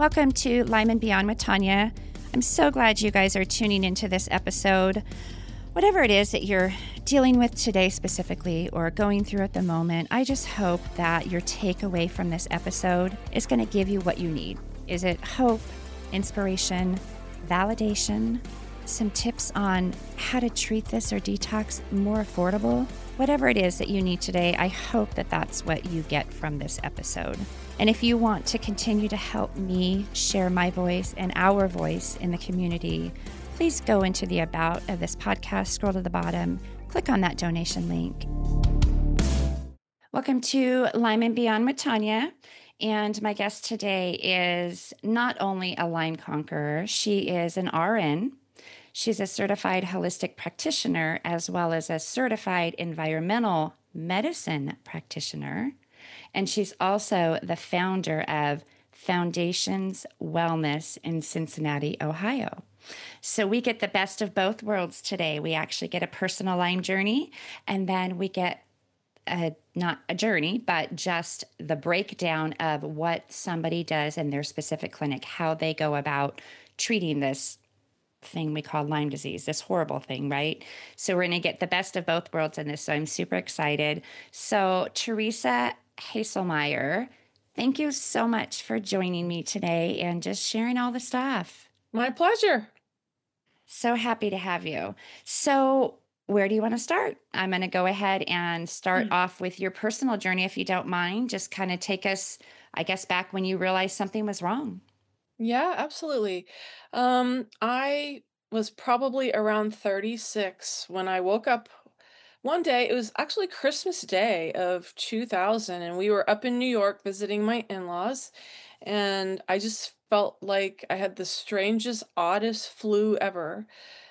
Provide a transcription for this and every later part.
Welcome to Lyme and Beyond with Tanya. I'm so glad you guys are tuning into this episode. Whatever it is that you're dealing with today specifically or going through at the moment, I just hope that your takeaway from this episode is going to give you what you need. Is it hope, inspiration, validation, some tips on how to treat this or detox more affordable? Whatever it is that you need today, I hope that that's what you get from this episode. And if you want to continue to help me share my voice and our voice in the community, please go into the About of this podcast, scroll to the bottom, click on that donation link. Welcome to Lyme and Beyond with Tanya. And my guest today is not only a Lyme conqueror, she is an RN. She's a certified holistic practitioner as well as a certified environmental medicine practitioner. And she's also the founder of Foundations Wellness in Cincinnati, Ohio. So we get the best of both worlds today. We actually get a personal Lyme journey, and then we get not a journey, but just the breakdown of what somebody does in their specific clinic, how they go about treating this thing we call Lyme disease, this horrible thing, right? So we're going to get the best of both worlds in this. So I'm super excited. So Teresa Haselmeyer, thank you so much for joining me today and just sharing all the stuff. My pleasure. So happy to have you. So where do you want to start? I'm going to go ahead and start off with your personal journey, if you don't mind. Just kind of take us, I guess, back when you realized something was wrong. Yeah, absolutely. I was probably around 36 when I woke up one day. It was actually Christmas Day of 2000, and we were up in New York visiting my in-laws, and I just felt like I had the strangest, oddest flu ever.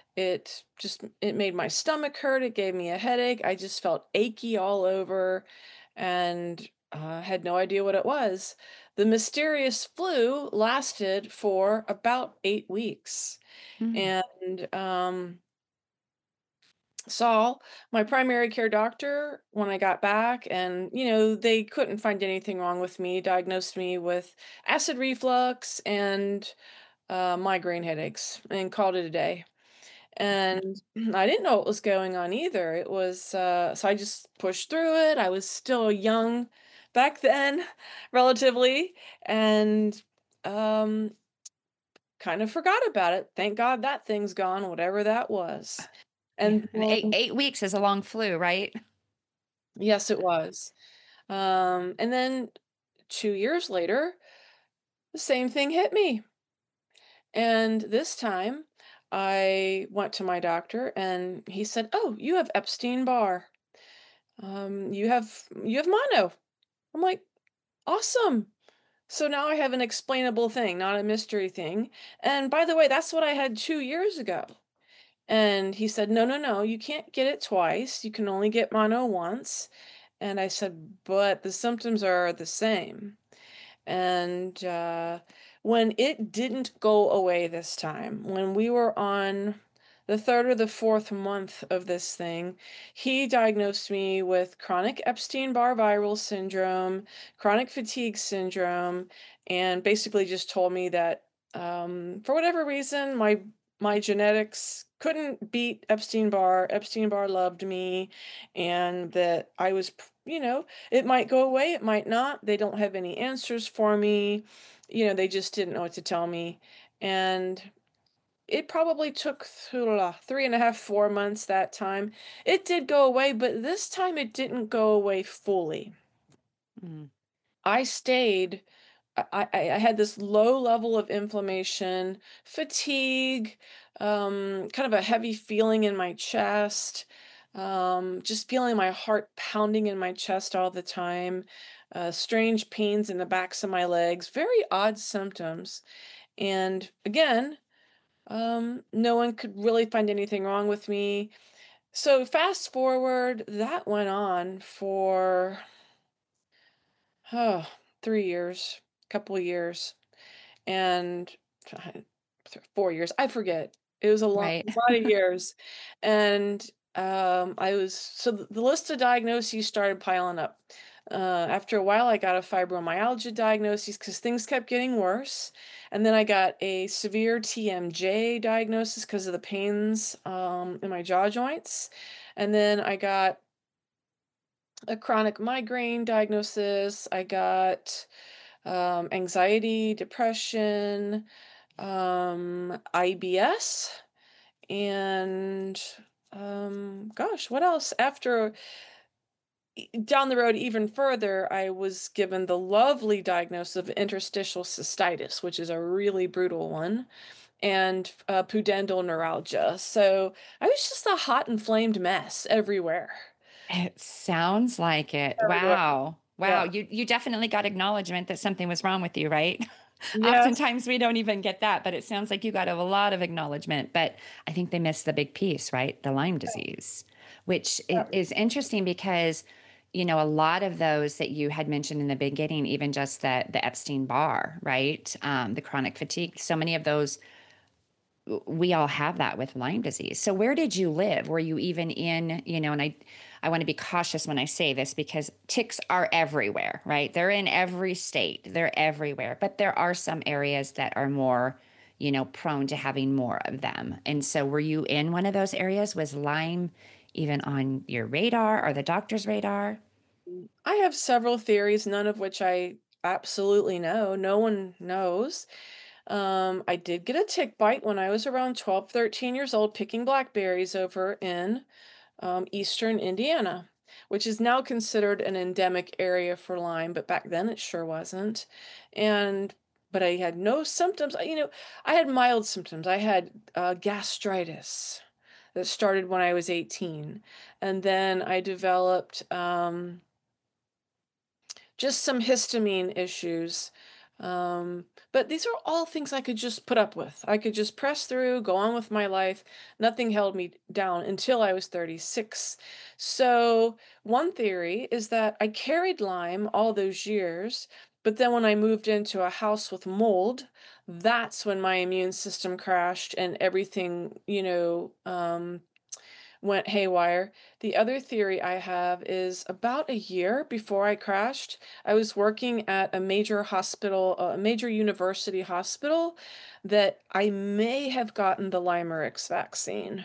It made my stomach hurt, it gave me a headache, I just felt achy all over, and had no idea what it was. The mysterious flu lasted for about 8 weeks, Mm. and, saw my primary care doctor when I got back, and, they couldn't find anything wrong with me, diagnosed me with acid reflux and, migraine headaches, and called it a day. And I didn't know what was going on either. It was so I just pushed through it. I was still young back then, relatively, and um, kind of forgot about it. Thank God that thing's gone, whatever that was. Yeah, And and then, eight weeks is a long flu, right? yes, it was. And then 2 years later, the same thing hit me. And this time, I went to my doctor, and he said, "Oh, you have Epstein-Barr. You have mono." I'm like, "Awesome." So now I have an explainable thing, not a mystery thing. And by the way, that's what I had 2 years ago. And he said, "No, no, no, you can't get it twice. You can only get mono once." And I said, "But the symptoms are the same." And when it didn't go away this time, when we were on the third or the fourth month of this thing, he diagnosed me with chronic Epstein-Barr viral syndrome, chronic fatigue syndrome, and basically just told me that for whatever reason, my genetics couldn't beat Epstein-Barr. Epstein-Barr loved me, and that I was, it might go away, it might not. They don't have any answers for me. They just didn't know what to tell me. And it probably took 3.5, 4 months that time. It did go away, but this time it didn't go away fully. Mm. I stayed. I had this low level of inflammation, fatigue, kind of a heavy feeling in my chest, just feeling my heart pounding in my chest all the time, strange pains in the backs of my legs, very odd symptoms. And again, no one could really find anything wrong with me. So fast forward, that went on for oh, 3 years, couple of years, and 4 years. I forget. It was a Right. lot of years, and I was so the list of diagnoses started piling up. After a while, I got a fibromyalgia diagnosis because things kept getting worse. And then I got a severe TMJ diagnosis because of the pains in my jaw joints. And then I got a chronic migraine diagnosis. I got anxiety, depression, IBS, and gosh, what else? After down the road even further, I was given the lovely diagnosis of interstitial cystitis, which is a really brutal one, and pudendal neuralgia. So I was just a hot inflamed mess everywhere. It sounds like it. Everywhere. Wow. Wow. Yeah. You definitely got acknowledgement that something was wrong with you, right? Yes. Oftentimes we don't even get that, but it sounds like you got a lot of acknowledgement. But I think they missed the big piece, right? The Lyme disease, which is interesting because, a lot of those that you had mentioned in the beginning, even just the Epstein Barr, right? The chronic fatigue, so many of those we all have that with Lyme disease. So where did you live? Were you even and I want to be cautious when I say this because ticks are everywhere, right? They're in every state. They're everywhere. But there are some areas that are more, prone to having more of them. And so were you in one of those areas? Was Lyme even on your radar or the doctor's radar? I have several theories, none of which I absolutely know. No one knows. I did get a tick bite when I was around 12, 13 years old, picking blackberries over in eastern Indiana, which is now considered an endemic area for Lyme, but back then it sure wasn't. And but I had no symptoms. I had mild symptoms. I had gastritis that started when I was 18, and then I developed just some histamine issues. But these are all things I could just put up with. I could just press through, go on with my life. Nothing held me down until I was 36. So, one theory is that I carried Lyme all those years, but then when I moved into a house with mold, that's when my immune system crashed and everything, went haywire. The other theory I have is about a year before I crashed, I was working at a major hospital, a major university hospital, that I may have gotten the Limerix vaccine.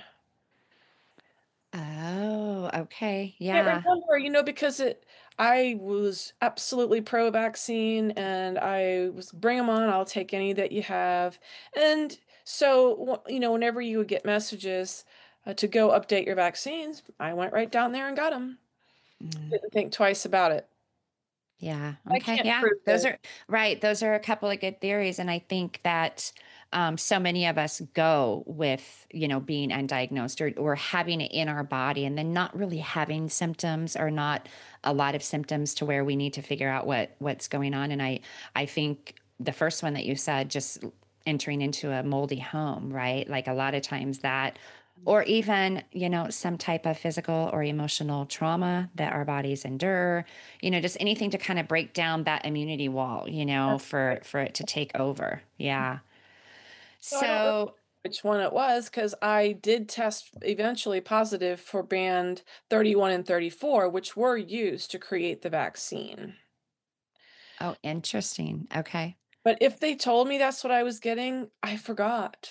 Oh, okay. Can't Yeah. remember, because I was absolutely pro vaccine and I was bring them on, I'll take any that you have. And so, whenever you would get messages to go update your vaccines, I went right down there and got them. Mm. Didn't think twice about it. Yeah. I Okay. can't Yeah. prove Those it. are right. Those are a couple of good theories. And I think that so many of us go with, being undiagnosed or having it in our body and then not really having symptoms or not a lot of symptoms to where we need to figure out what's going on. And I think the first one that you said, just entering into a moldy home, right? Like a lot of times that or even, some type of physical or emotional trauma that our bodies endure, just anything to kind of break down that immunity wall, That's right. for it to take over. Yeah. So I don't remember So, which one it was because I did test eventually positive for band 31 and 34, which were used to create the vaccine. oh, interesting. Okay. But if they told me that's what I was getting, I forgot.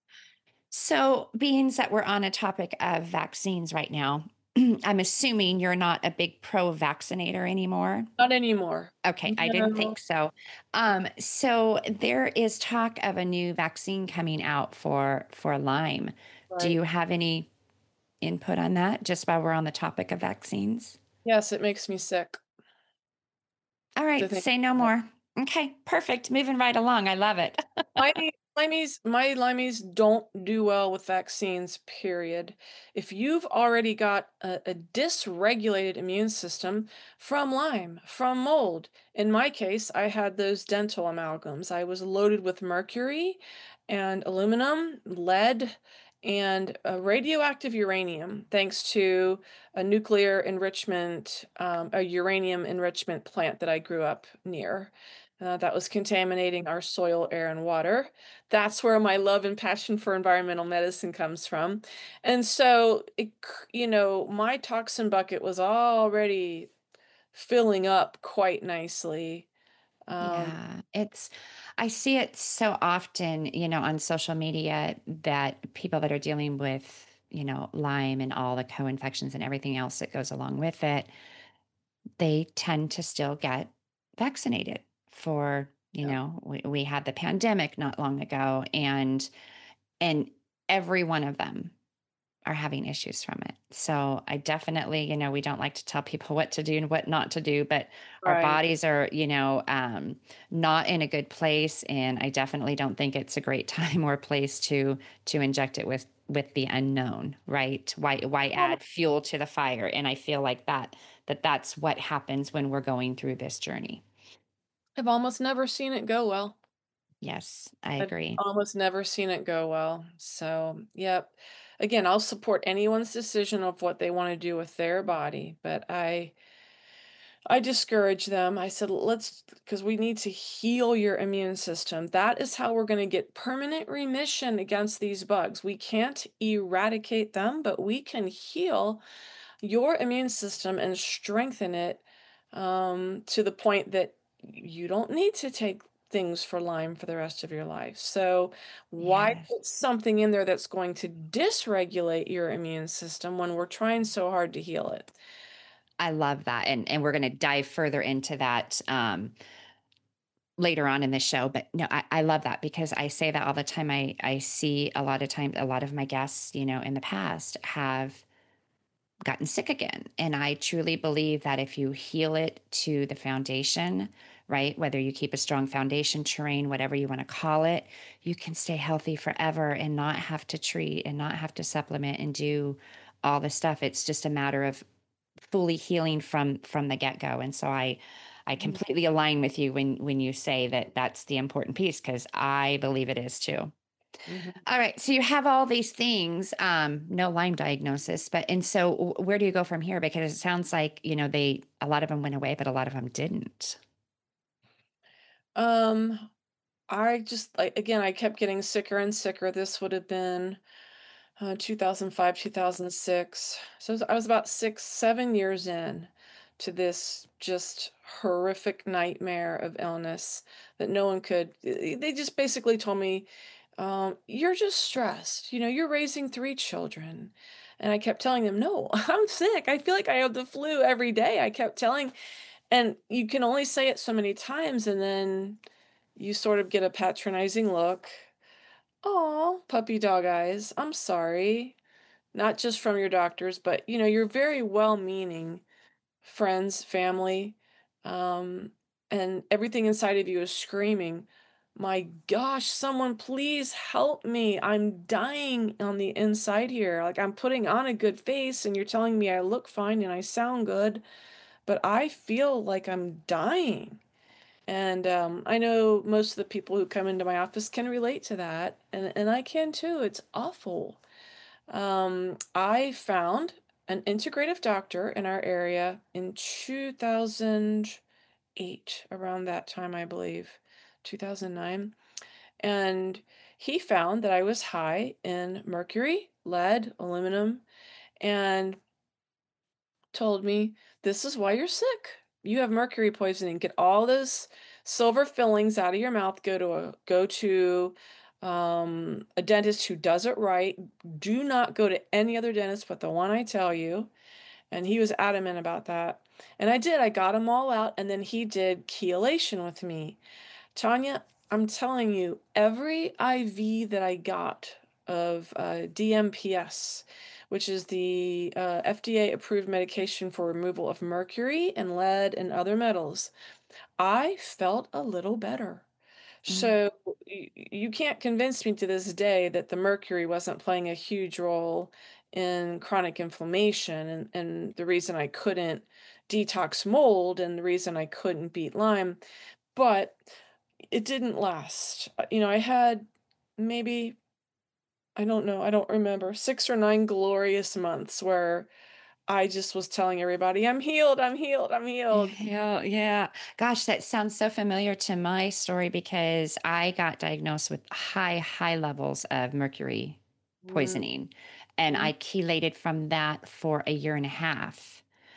So, being that we're on a topic of vaccines right now, I'm assuming you're not a big pro vaccinator anymore. Not anymore. Okay, I didn't No. think so. So there is talk of a new vaccine coming out for Lyme. Do Right. you have any input on that? Just while we're on the topic of vaccines. Yes, it makes me sick All to right, think say no about it. more. Okay, perfect. Moving right along. I love it. My limeys don't do well with vaccines, period. If you've already got a dysregulated immune system from Lyme, from mold, in my case, I had those dental amalgams. I was loaded with mercury and aluminum, lead, and radioactive uranium, thanks to a nuclear enrichment, a uranium enrichment plant that I grew up near. That was contaminating our soil, air, and water. That's where my love and passion for environmental medicine comes from. And so, my toxin bucket was already filling up quite nicely. Um, Yeah, I see it so often, on social media that people that are dealing with, Lyme and all the co-infections and everything else that goes along with it, they tend to still get vaccinated for, yeah. we had the pandemic not long ago, and every one of them are having issues from it. So I definitely, we don't like to tell people what to do and what not to do, but our Right. bodies are, not in a good place. And I definitely don't think it's a great time or place to inject it with the unknown, right? Why Well, add fuel to the fire? And I feel like that's what happens when we're going through this journey. I've almost never seen it go well. Yes, I I've agree. almost never seen it go well. So, yep. Again, I'll support anyone's decision of what they want to do with their body, but I discourage them. I said, let's, because we need to heal your immune system. That is how we're going to get permanent remission against these bugs. We can't eradicate them, but we can heal your immune system and strengthen it to the point that you don't need to take things for Lyme for the rest of your life. So, why Yes. put something in there that's going to dysregulate your immune system when we're trying so hard to heal it? I love that. And we're going to dive further into that later on in the show. But no, I love that because I say that all the time. I see a lot of times, a lot of my guests, in the past have gotten sick again. And I truly believe that if you heal it to the foundation, right, whether you keep a strong foundation terrain, whatever you want to call it, you can stay healthy forever and not have to treat and not have to supplement and do all the stuff. It's just a matter of fully healing from the get-go. And so I Mhm, completely align with you when you say that that's the important piece because I believe it is too. mhm. All right, so you have all these things, no Lyme diagnosis, but and so where do you go from here? Because it sounds like, they a lot of them went away, but a lot of them didn't. Um, I just like again, I kept getting sicker and sicker. This would have been 2005, 2006. So I was about 6, 7 years in to this just horrific nightmare of illness that no one could. They just basically told me, "You're just stressed. You know, you're raising 3 children." And I kept telling them, "No, I'm sick. I feel like I have the flu every day." I kept telling, and you can only say it so many times, and then you sort of get a patronizing look. "Oh, puppy dog eyes. I'm sorry." Not just from your doctors, but, you're very well-meaning friends, family, um, and everything inside of you is screaming, "My gosh, someone please help me. I'm dying on the inside here. Like, I'm putting on a good face, and you're telling me I look fine and I sound good, but I feel like I'm dying." And, I know most of the people who come into my office can relate to that, and I can too. It's awful. I found an integrative doctor in our area in 2008, around that time, I believe, 2009. And he found that I was high in mercury, lead, aluminum, and told me, "This is why you're sick. You have mercury poisoning. Get all those silver fillings out of your mouth. Go to a dentist who does it right. Do not go to any other dentist but the one I tell you." And he was adamant about that. And I did. I got them all out, and then he did chelation with me. Tanya, I'm telling you, every IV that I got of DMPS, which is the FDA approved medication for removal of mercury and lead and other metals, I felt a little better. Mm. So you can't convince me to this day that the mercury wasn't playing a huge role in chronic inflammation and the reason I couldn't detox mold and the reason I couldn't beat Lyme. But it didn't last. I had maybe, I don't know, I don't remember, 6 or 9 glorious months where I just was telling everybody, "I'm healed, I'm healed, I'm healed." Yeah, yeah. Gosh, that sounds so familiar to my story because I got diagnosed with high levels of mercury Mm, poisoning, and mhm, I chelated from that for a year and a half. yeah.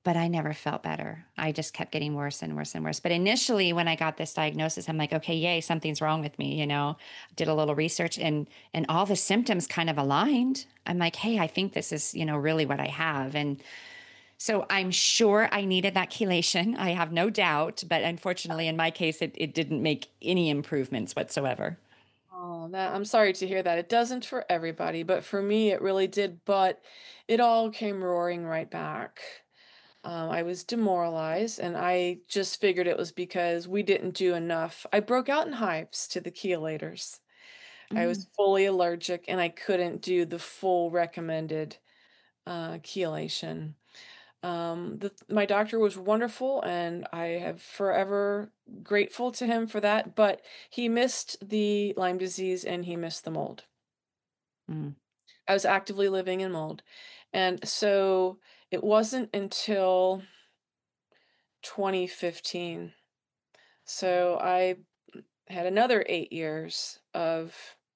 but I never felt better. I just kept getting worse and worse and worse. But initially, when I got this diagnosis, I'm like, okay, yay, something's wrong with me. Did a little research, and all the symptoms kind of aligned. I'm like, hey, I think this is, really what I have. And so I'm sure I needed that chelation. I have no doubt. But unfortunately, in my case, it didn't make any improvements whatsoever. Oh, that I'm sorry to hear that. It doesn't for everybody, but for me, it really did. But it all came roaring right back. I was demoralized, and I just figured it was because we didn't do enough. I broke out in hives to the chelators. I was Mm, fully allergic, and I couldn't do the full recommended chelation. My doctor was wonderful, and I have forever grateful to him for that. But he missed the Lyme disease and he missed the mold. mm, I was actively living in mold, and so it wasn't until 2015. So I had another 8 years of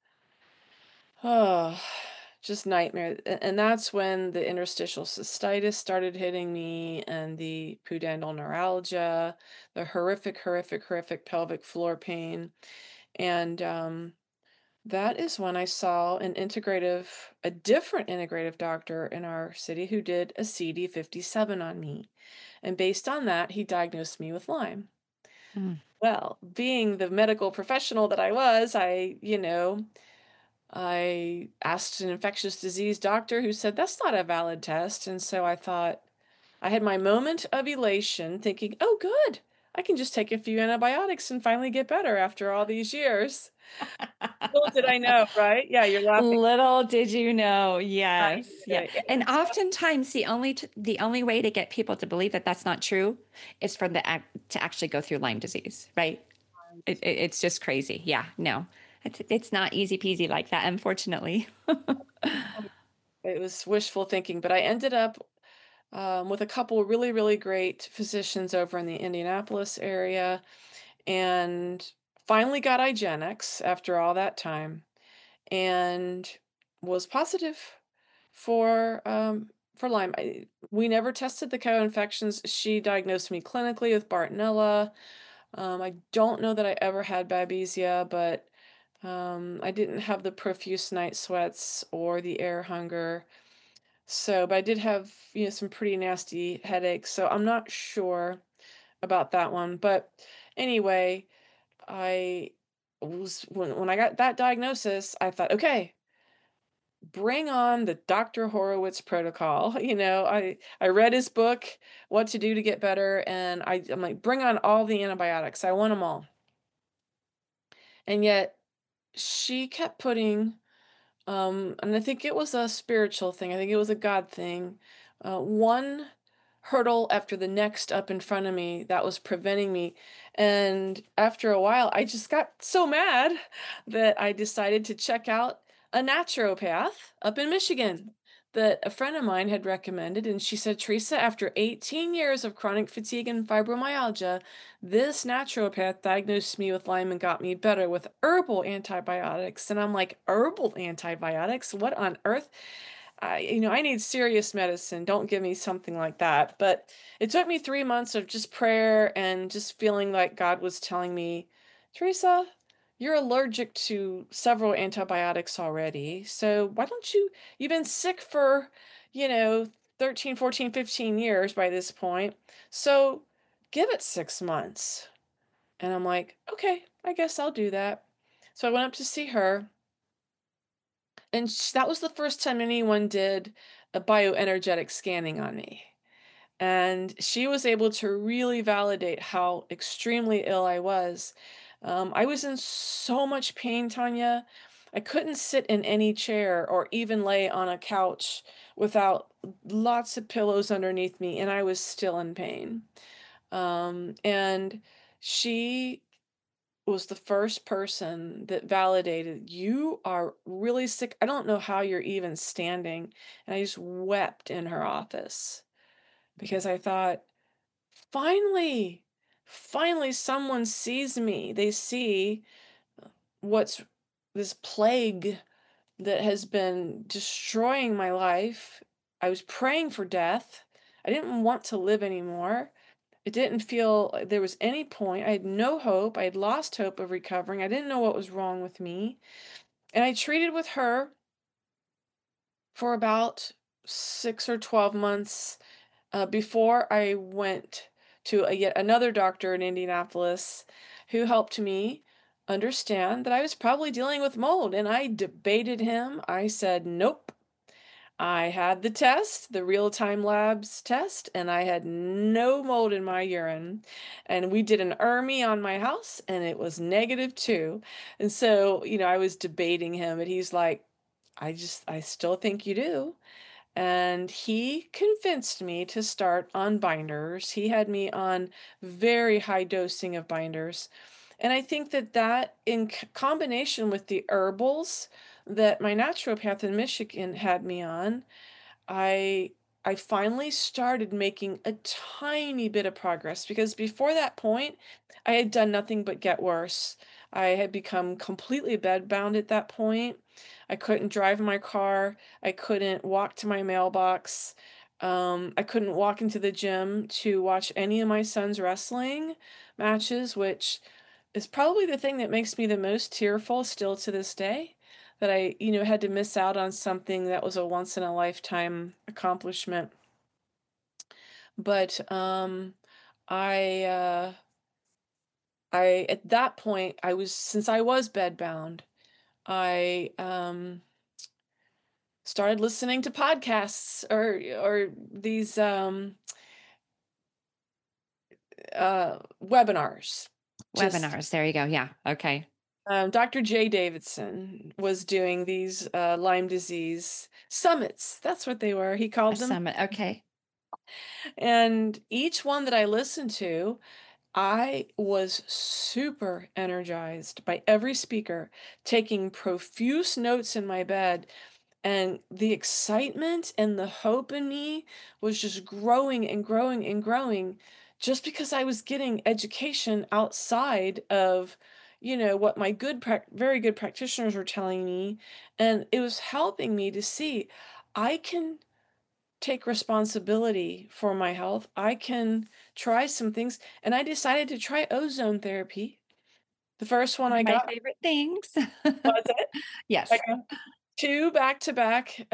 oh, just nightmare. And that's when the interstitial cystitis started hitting me and the pudendal neuralgia, the horrific pelvic floor pain. And that is when I saw a different integrative doctor in our city who did a CD57 on me. And based on that, he diagnosed me with Lyme. mm. Well, being the medical professional that I was, I asked an infectious disease doctor who said, "That's not a valid test." And so I thought, I had my moment of elation thinking, "Oh, good. I can just take a few antibiotics and finally get better after all these years." Little did I know, right? Yeah, you're laughing. Little did you know. I Yes. Yeah. yeah, And oftentimes the only way to get people to believe that that's not true is for to actually go through Lyme disease, right? It's just crazy. Yeah. No. It's not easy peasy like that, unfortunately. it was wishful thinking, but I ended up with a couple really, really great physicians over in the Indianapolis area and finally got IGeneX after all that time and was positive for Lyme. We never tested the co-infections. She diagnosed me clinically with Bartonella. I don't know that I ever had Babesia, but I didn't have the profuse night sweats or the air hunger. So, but I did have, some pretty nasty headaches. So I'm not sure about that one. But anyway, I when I got that diagnosis, I thought, okay, bring on the Dr. Horowitz protocol. I read his book, What to Do to Get Better, and I'm like, bring on all the antibiotics. I want them all. And yet she kept putting and I think it was a spiritual thing. I think it was a God thing. One hurdle after the next up in front of me that was preventing me. And after a while, I just got so mad that I decided to check out a naturopath up in Michigan that a friend of mine had recommended. And she said, Teresa, after 18 years of chronic fatigue and fibromyalgia, this naturopath diagnosed me with Lyme and got me better with herbal antibiotics. And I'm like, herbal antibiotics? What on earth? I need serious medicine. Don't give me something like that. But it took me 3 months of just prayer and just feeling like God was telling me, Teresa, you're allergic to several antibiotics already. So why don't you've been sick for, you know, 13, 14, 15 years by this point. So give it 6 months. And I'm like, okay, I guess I'll do that. So I went up to see her, and that was the first time anyone did a bioenergetic scanning on me. And she was able to really validate how extremely ill I was. I was in so much pain, Tanya. I couldn't sit in any chair or even lay on a couch without lots of pillows underneath me, and I was still in pain. And she was the first person that validated, "You are really sick. I don't know how you're even standing." And I just wept in her office because I thought, "Finally, finally someone sees me. They see what's this plague that has been destroying my life." I was praying for death. I didn't want to live anymore. It didn't feel like there was any point. I had no hope. I had lost hope of recovering. I didn't know what was wrong with me. And I treated with her for about 6 or 12 months before I went to yet another doctor in Indianapolis who helped me understand that I was probably dealing with mold. And I debated him. I said, nope. I had the test, the real-time labs test, and I had no mold in my urine. And we did an ERMI on my house, and it was negative too. And so, I was debating him, and he's like, I still think you do. And he convinced me to start on binders. He had me on very high dosing of binders. And I think that that in combination with the herbals that my naturopath in Michigan had me on, I I finally started making a tiny bit of progress because before that point, I had done nothing but get worse. I had become completely bedbound at that point. I couldn't drive my car. I couldn't walk to my mailbox. I couldn't walk into the gym to watch any of my son's wrestling matches, which is probably the thing that makes me the most tearful still to this day, that I, had to miss out on something that was a once in a lifetime accomplishment. But I I at that point I was since I was bedbound, I started listening to podcasts or these webinars. Just Webinars. There you go. Yeah. Okay. Dr. Jay Davidson was doing these Lyme disease summits. That's what they were. He A called them. summit. Okay. And each one that I listened to, I was super energized by every speaker, taking profuse notes in my bed. And the excitement and the hope in me was just growing and growing and growing just because I was getting education outside of, what my very good practitioners were telling me. And it was helping me to see I can take responsibility for my health. I can try some things. And I decided to try ozone therapy. The first one One of I my got favorite things. was it. I Yes. got 2 back-to-back,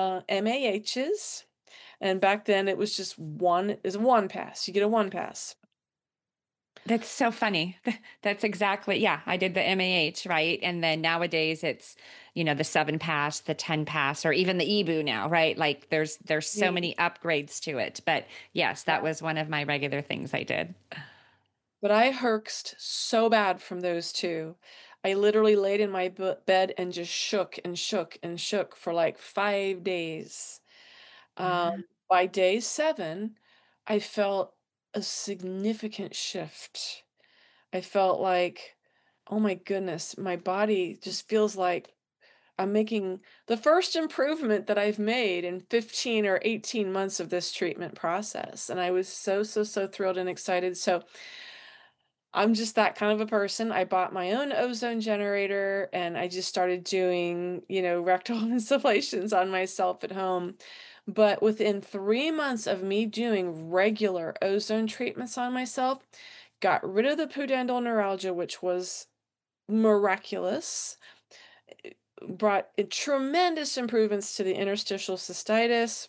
MAHs, and back then it was just 1 is 1 pass, you get a 1 pass. That's so funny. That's exactly, yeah, I did the MAH, right? And then nowadays it's, the 7 pass, the 10 pass, or even the EBU now, right? Like there's so Mm, many upgrades to it. But yes, yeah, that was one of my regular things I did. but I herxed so bad from those 2. I literally laid in my bed and just shook and shook and shook for, like, 5 days. Um, Wow. by day 7, I felt a significant shift. I felt like, "Oh my goodness, my body just feels like I'm making the first improvement that I've made in 15 or 18 months of this treatment process." And I was so, so, so thrilled and excited. So I'm just that kind of a person. I bought my own ozone generator and I just started doing, rectal installations on myself at home. But within 3 months of me doing regular ozone treatments on myself, got rid of the pudendal neuralgia, which was miraculous, brought tremendous improvements to the interstitial cystitis.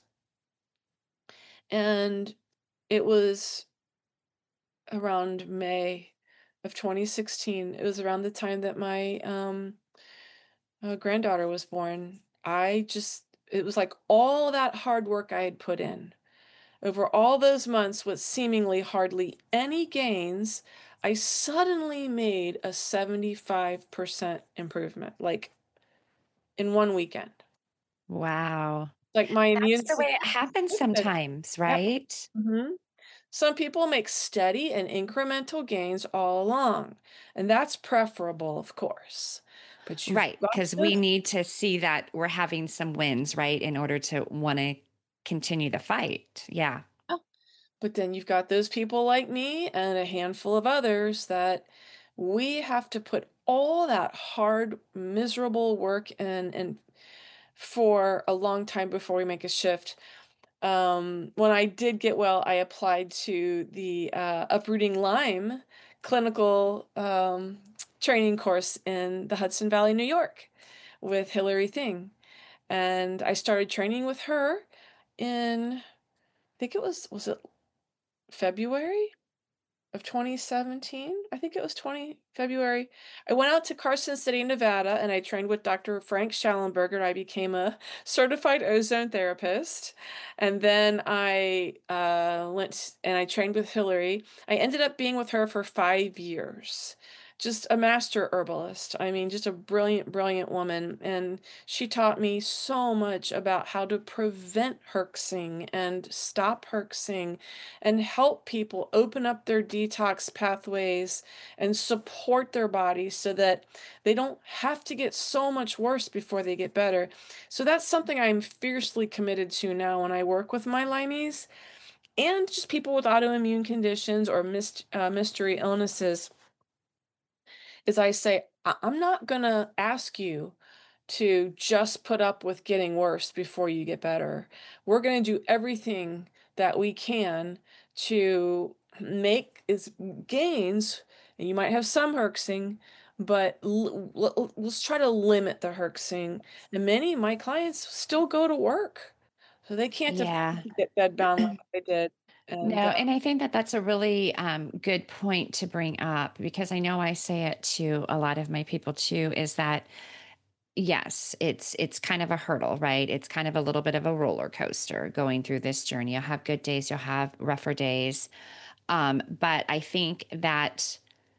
And it was around May of 2016. It was around the time that my granddaughter was born. It was like all that hard work I had put in over all those months with seemingly hardly any gains. I suddenly made a 75% improvement, like in one weekend. Wow. Like my That's immune the way system it happens shifted. sometimes, Yep. right? Mhm. Some people make steady and incremental gains all along, and that's preferable, of course. But you've Right. got Because to, we need to see that we're having some wins, right? In order to want to continue the fight. Yeah. oh, but then you've got those people like me and a handful of others that we have to put all that hard, miserable work in and for a long time before we make a shift. When I did get well, I applied to the uprooting Lyme clinical training course in the Hudson Valley, New York, with Hillary Thing, and I started training with her in, I think it was it February of 2017? I think it was 20 February. I went out to Carson City, Nevada, and I trained with Dr. Frank Schallenberger. I became a certified ozone therapist. And then I and I trained with Hillary. I ended up being with her for 5 years. Just a master herbalist. I mean, just a brilliant, brilliant woman. And she taught me so much about how to prevent herxing and stop herxing and help people open up their detox pathways and support their bodies so that they don't have to get so much worse before they get better. So that's something I'm fiercely committed to now when I work with my Lymies and just people with autoimmune conditions or mystery illnesses. Is I say, I'm not going to ask you to just put up with getting worse before you get better. We're going to do everything that we can to make is gains, and you might have some herxing, but let's try to limit the herxing. And many of my clients still go to work, so they can't afford Yeah. to get bedbound like I did. No, And and I think that that's a really good point to bring up because I know I say it to a lot of my people too. Is that yes, it's kind of a hurdle, right? It's kind of a little bit of a roller coaster going through this journey. You'll have good days, you'll have rougher days, but I think that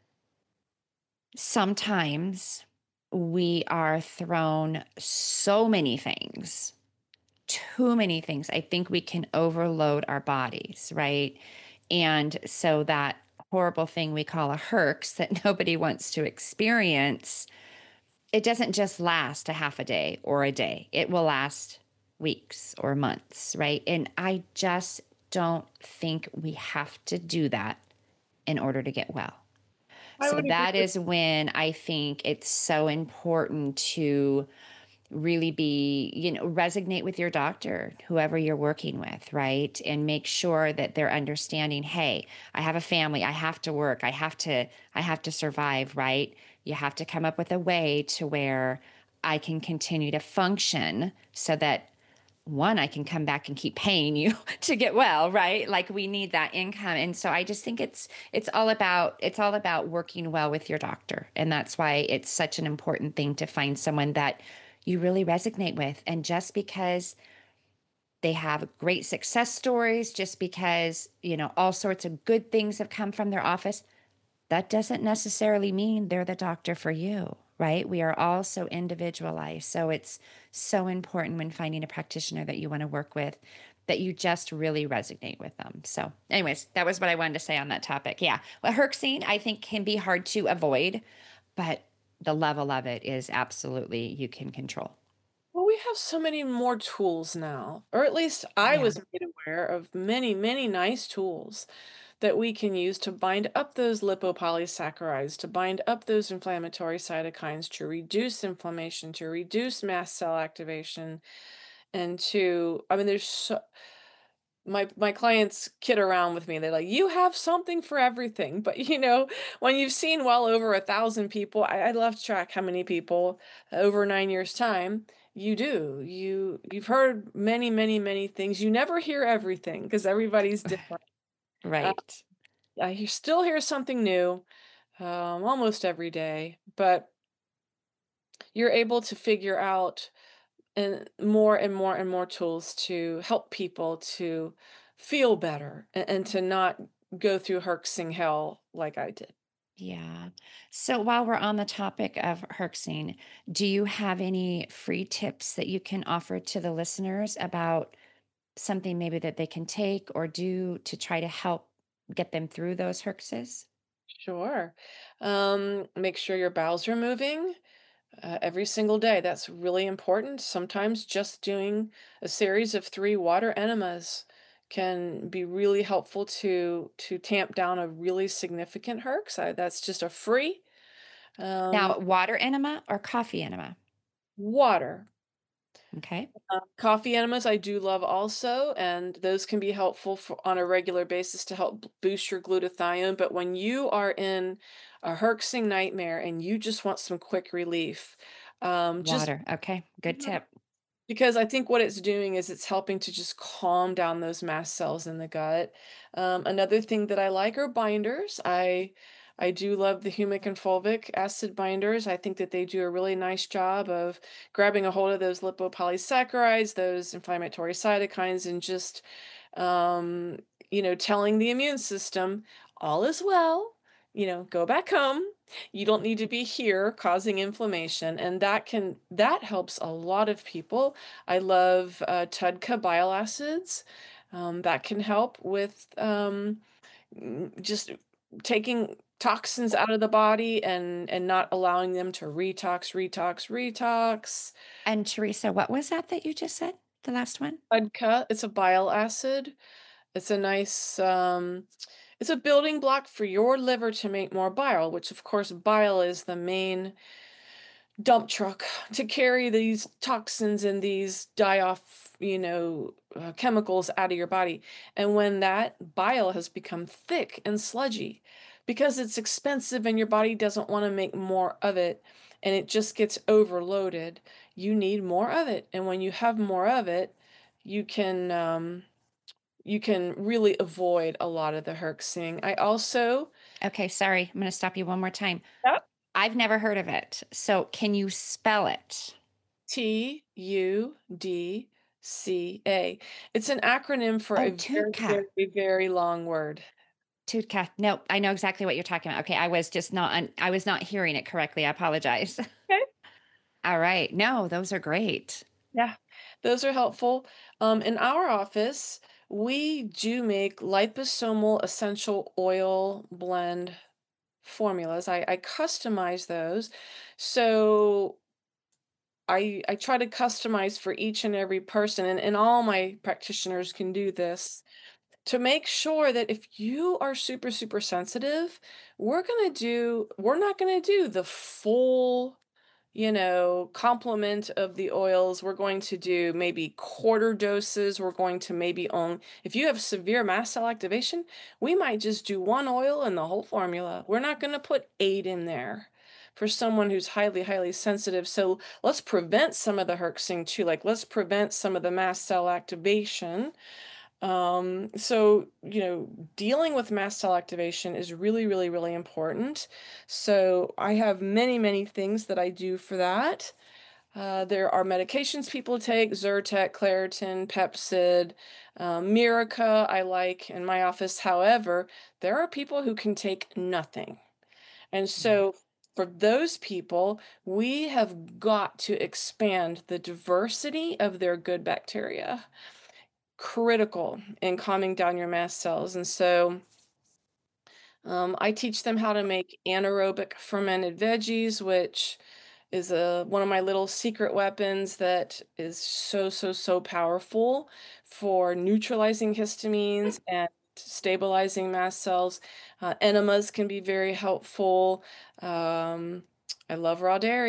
sometimes we are thrown so many things, too many things. I think we can overload our bodies, right? And so that horrible thing we call a herx that nobody wants to experience, it doesn't just last a half a day or a day. It will last weeks or months, right? And I just don't think we have to do that in order to get well. I So would agree that with is when I think it's so important to really be, resonate with your doctor, whoever you're working with, right? And make sure that they're understanding, hey, I have a family, I have to work, I have to survive, right? You have to come up with a way to where I can continue to function so that one, I can come back and keep paying you to get well, right? Like we need that income. And so I just think it's all about working well with your doctor. And that's why it's such an important thing to find someone that you really resonate with. And just because they have great success stories, just because, all sorts of good things have come from their office, that doesn't necessarily mean they're the doctor for you, right? We are all so individualized. So it's so important when finding a practitioner that you want to work with that you just really resonate with them. So, anyways, that was what I wanted to say on that topic. Yeah. Well, herxing, I think, can be hard to avoid, but the level of it is absolutely you can control. Well, we have so many more tools now, or at least I Yeah. was made aware of many, many nice tools that we can use to bind up those lipopolysaccharides, to bind up those inflammatory cytokines, to reduce inflammation, to reduce mast cell activation, and I mean, there's so, my clients kid around with me. They're like, "You have something for everything." But when you've seen well over 1,000 people, I love to track how many people over 9 years' time you do. You've heard many, many, many things. You never hear everything because everybody's different. Uh, Right. still hear something new almost every day, but you're able to figure out and more and more tools to help people to feel better and to not go through herxing hell like I did. Yeah. So while we're on the topic of herxing, do you have any free tips that you can offer to the listeners about something maybe that they can take or do to try to help get them through those herxes? Sure. Make sure your bowels are moving every single day. That's really important. Sometimes just doing a series of 3 water enemas can be really helpful to tamp down a really significant herx. That's just a free um, Now, water enema or coffee enema? water. Okay. Coffee enemas I do love also, and those can be helpful for on a regular basis to help boost your glutathione. But when you are in a herxing nightmare and you just want some quick relief, just Water. Okay. Good tip. because I think what it's doing is it's helping to just calm down those mast cells in the gut. Another thing that I like are binders. I do love the humic and fulvic acid binders. I think that they do a really nice job of grabbing a hold of those lipopolysaccharides, those inflammatory cytokines, and just um, telling the immune system all is well. Go back home. You don't need to be here causing inflammation, and that helps a lot of people. I love TUDCA bile acids. That can help with just taking toxins out of the body and not allowing them to retox. And Teresa, what was that you just said? The last one? TUDCA, it's a bile acid. It's a nice, it's a building block for your liver to make more bile, which of course bile is the main dump truck to carry these toxins and these die off, chemicals out of your body. And when that bile has become thick and sludgy, because it's expensive and your body doesn't want to make more of it, and it just gets overloaded, you need more of it. And when you have more of it, you can you can really avoid a lot of the herxing. I also Okay. Sorry. I'm going to stop you one more time. Yep. I've never heard of it. So can you spell it? TUDCA. It's an acronym for Oh, a very, Tutka. very, very long word. Tutka. No, I know exactly what you're talking about. Okay. I was not hearing it correctly. I apologize. Okay. All right. No, those are great. Yeah, those are helpful. In our office, we do make liposomal essential oil blend formulas. I customize those. So I try to customize for each and every person, and all my practitioners can do this to make sure that if you are super, super sensitive, we're not gonna do the full, complement of the oils. We're going to do maybe quarter doses. We're going to maybe own, if you have severe mast cell activation, we might just do one oil in the whole formula. We're not going to put eight in there for someone who's highly, highly sensitive. So let's prevent some of the herxing too. Like let's prevent some of the mast cell activation. Dealing with mast cell activation is really, really, really important. So I have many, many things that I do for that. There are medications people take, Zyrtec, Claritin, Pepcid, Miraca, I like in my office. However, there are people who can take nothing. And Mm. so for those people, we have got to expand the diversity of their good bacteria, critical in calming down your mast cells. And so I teach them how to make anaerobic fermented veggies, which is one of my little secret weapons that is so, so, so powerful for neutralizing histamines and stabilizing mast cells. Enemas can be very helpful. Um, I love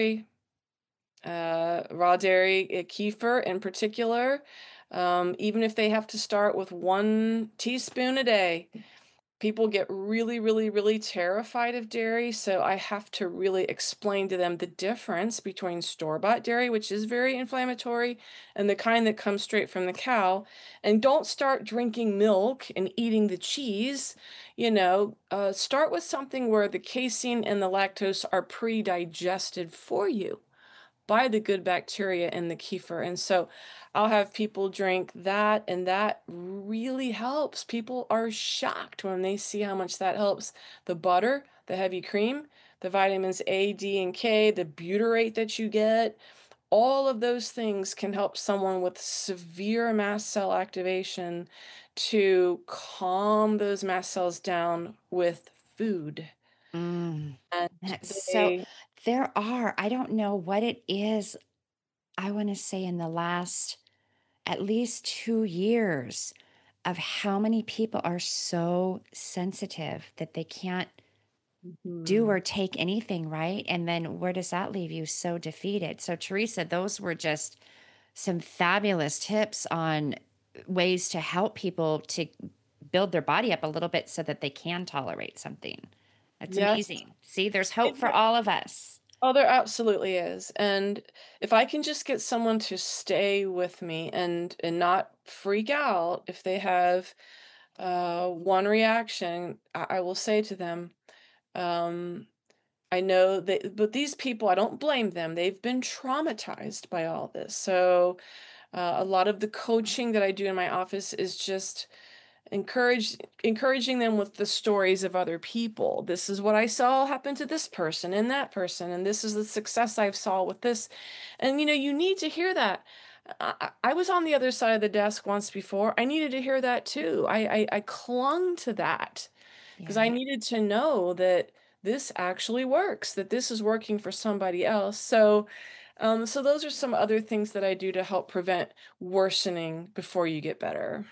raw dairy, kefir in particular. Even if they have to start with 1 teaspoon a day, people get really, really, really terrified of dairy. So I have to really explain to them the difference between store-bought dairy, which is very inflammatory, and the kind that comes straight from the cow. And don't start drinking milk and eating the cheese. Start with something where the casein and the lactose are pre-digested for you by the good bacteria in the kefir. And so I'll have people drink that, and that really helps. People are shocked when they see how much that helps. The butter, the heavy cream, the vitamins A, D, and K, the butyrate that you get, all of those things can help someone with severe mast cell activation to calm those mast cells down with food. Mm. And That's so, they I don't know what it is. I want to say in the last at least 2 years of how many people are so sensitive that they can't do Mhm. or take anything, right? And then where does that leave you? So defeated. So, Teresa, those were just some fabulous tips on ways to help people to build their body up a little bit so that they can tolerate something. That's Yes. amazing. See, there's hope for all of us. Oh, there absolutely is, and if I can just get someone to stay with me and not freak out if they have, one reaction, I will say to them, um, I know that but these people, I don't blame them, they've been traumatized by all this, so, a lot of the coaching that I do in my office is just encouraging them with the stories of other people. This is what I saw happen to this person and that person, and this is the success I've saw with this. And you need to hear that. I was on the other side of the desk once before. I needed to hear that too. I clung to that because I Yeah. needed to know that this actually works, that this is working for somebody else. So those are some other things that I do to help prevent worsening before you get better.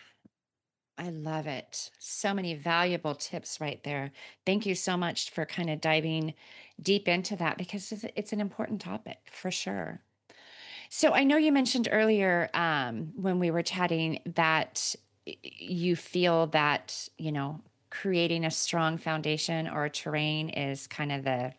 I love it. So many valuable tips right there. Thank you so much for kind of diving deep into that because it's an important topic for sure. So I know you mentioned earlier when we were chatting that you feel that, creating a strong foundation or a terrain is kind of the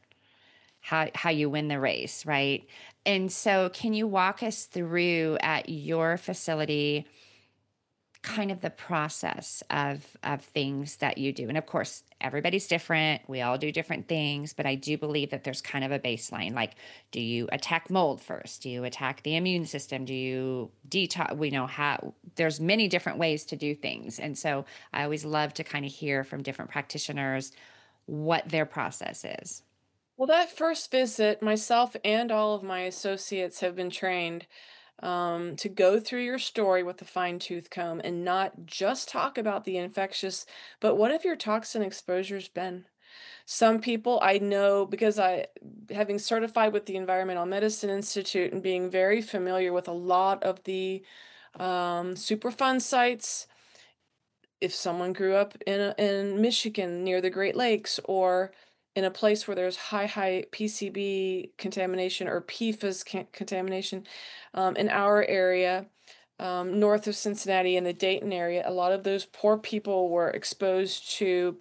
how you win the race, right? And so can you walk us through at your facility kind of the process of things that you do? And of course everybody's different, we all do different things, but I do believe that there's kind of a baseline. Like, do you attack mold first? Do you attack the immune system? Do you detox? We know how there's many different ways to do things, and so I always love to kind of hear from different practitioners what their process is. Well, that first visit, myself and all of my associates have been trained to go through your story with a fine tooth comb and not just talk about the infectious, but what have your toxin exposures been? Some people I know because having certified with the Environmental Medicine Institute and being very familiar with a lot of the Superfund sites, if someone grew up in Michigan near the Great Lakes or in a place where there's high PCB contamination or PFAS contamination, in our area, north of Cincinnati in the Dayton area, a lot of those poor people were exposed to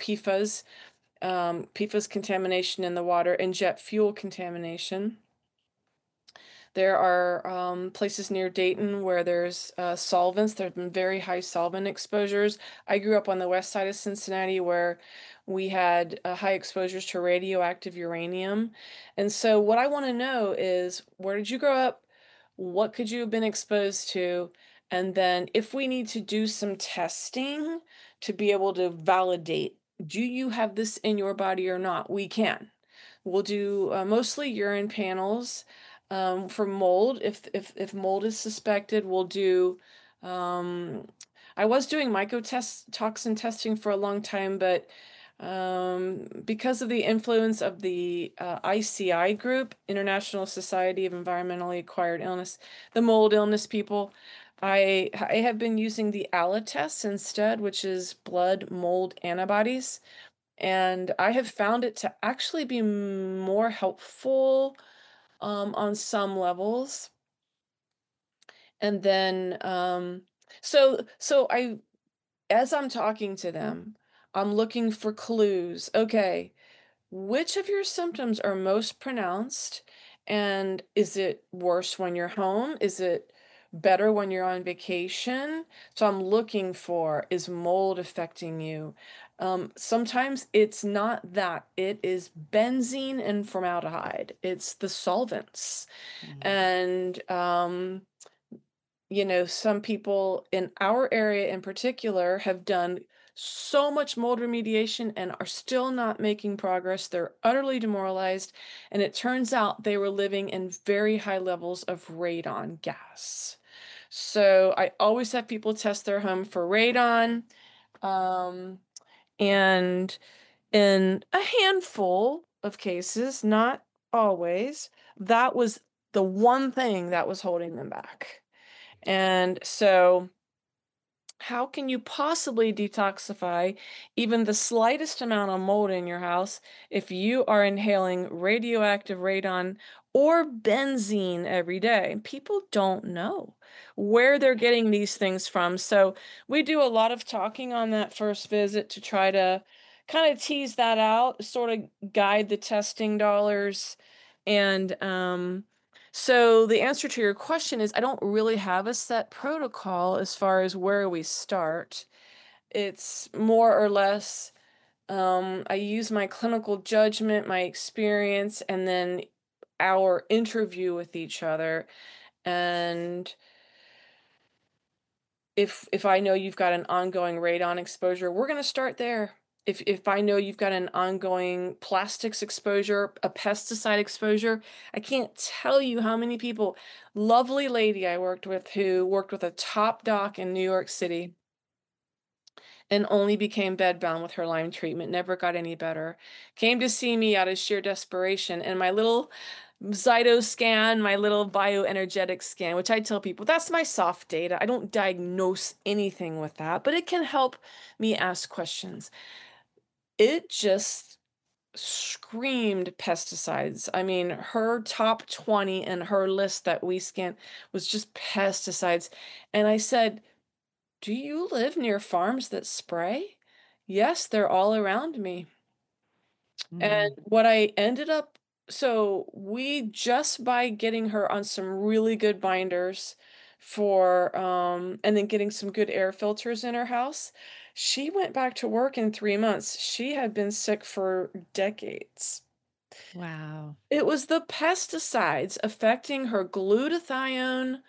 PFAS contamination in the water and jet fuel contamination. There are places near Dayton where there's solvents. There have been very high solvent exposures. I grew up on the west side of Cincinnati where we had high exposures to radioactive uranium. And so, what I want to know is where did you grow up? What could you have been exposed to? And then, if we need to do some testing to be able to validate, do you have this in your body or not? We can. We'll do mostly urine panels for mold. If mold is suspected, we'll do. Um, I was doing mycotest toxin testing for a long time, but because of the influence of the ICI group, International Society of Environmentally Acquired Illness, the mold illness people, I have been using the ALA tests instead, which is blood mold antibodies. And I have found it to actually be more helpful on some levels. And then, so I, as I'm talking to them, I'm looking for clues. Okay, which of your symptoms are most pronounced? And is it worse when you're home? Is it better when you're on vacation? So I'm looking for, is mold affecting you? Sometimes it's not that, it is benzene and formaldehyde, it's the solvents. Mhm. And some people in our area in particular have done so much mold remediation and are still not making progress. They're utterly demoralized. And it turns out they were living in very high levels of radon gas. So I always have people test their home for radon. Um, and in a handful of cases, not always, that was the one thing that was holding them back. And so, how can you possibly detoxify even the slightest amount of mold in your house if you are inhaling radioactive radon or benzene every day? People don't know. where they're getting these things from. So we do a lot of talking on that first visit to try to kind of tease that out, sort of guide the testing dollars. And so the answer to your question is I don't really have a set protocol as far as where we start. It's more or less I use my clinical judgment, my experience, and then our interview with each other. And if I know you've got an ongoing radon exposure, we're going to start there. If I know you've got an ongoing plastics exposure, a pesticide exposure, I can't tell you how many people, lovely lady I worked with who worked with a top doc in New York City and only became bedbound with her Lyme treatment, never got any better. Came to see me out of sheer desperation, and my little Zytoscan, my little bioenergetic scan, which I tell people that's my soft data. I don't diagnose anything with that, but it can help me ask questions. It just screamed pesticides. I mean, her top 20 in her list that we scanned was just pesticides. And I said, do you live near farms that spray? Yes, they're all around me. And Mm, what I ended up so we just by getting her on some really good binders for and then getting some good air filters in her house, she went back to work in 3 months. She had been sick for decades. wow. It was the pesticides affecting her glutathione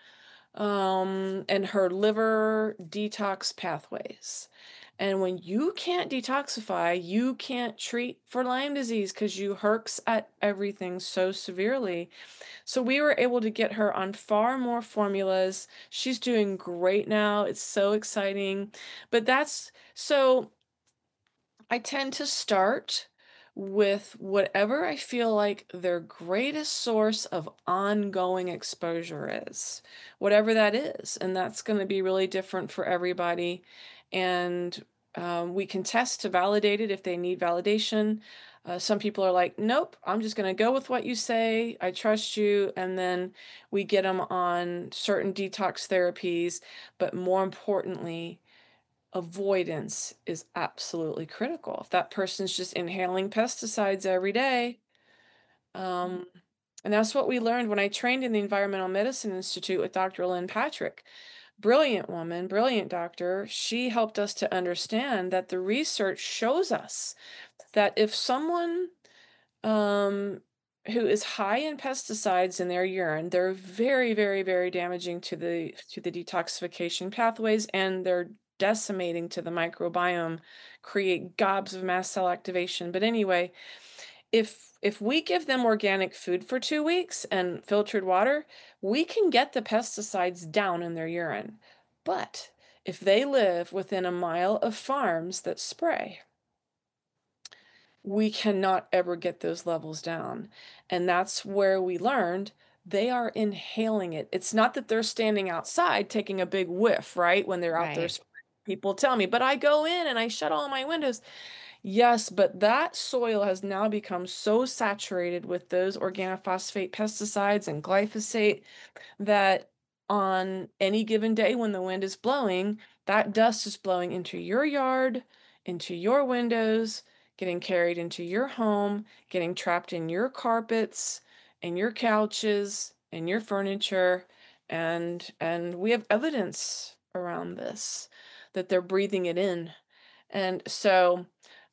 and her liver detox pathways. And when you can't detoxify, you can't treat for Lyme disease because you herx at everything so severely. So we were able to get her on far more formulas. She's doing great now. It's so exciting. But that's so I tend to start with whatever I feel like their greatest source of ongoing exposure is, whatever that is. And that's going to be really different for everybody. And we can test to validate it if they need validation. Some people are like, nope, I'm just going to go with what you say. I trust you. And then we get them on certain detox therapies. But more importantly, avoidance is absolutely critical. If that person's just inhaling pesticides every day, um, and that's what we learned when I trained in the Environmental Medicine Institute with Dr. Lynn Patrick. Brilliant woman, brilliant doctor. She helped us to understand that the research shows us that if someone um, who is high in pesticides in their urine, they're very, very, very damaging to the detoxification pathways, and they're decimating to the microbiome, create gobs of mast cell activation. But anyway, if we give them organic food for 2 weeks and filtered water, we can get the pesticides down in their urine. But if they live within a mile of farms that spray, we cannot ever get those levels down. And that's where we learned they are inhaling it. It's not that they're standing outside taking a big whiff, right? When they're out there. Right. People tell me, but I go in and I shut all my windows. Yes, but that soil has now become so saturated with those organophosphate pesticides and glyphosate that on any given day when the wind is blowing, that dust is blowing into your yard, into your windows, getting carried into your home, getting trapped in your carpets and your couches and your furniture. And we have evidence around this that they're breathing it in. And so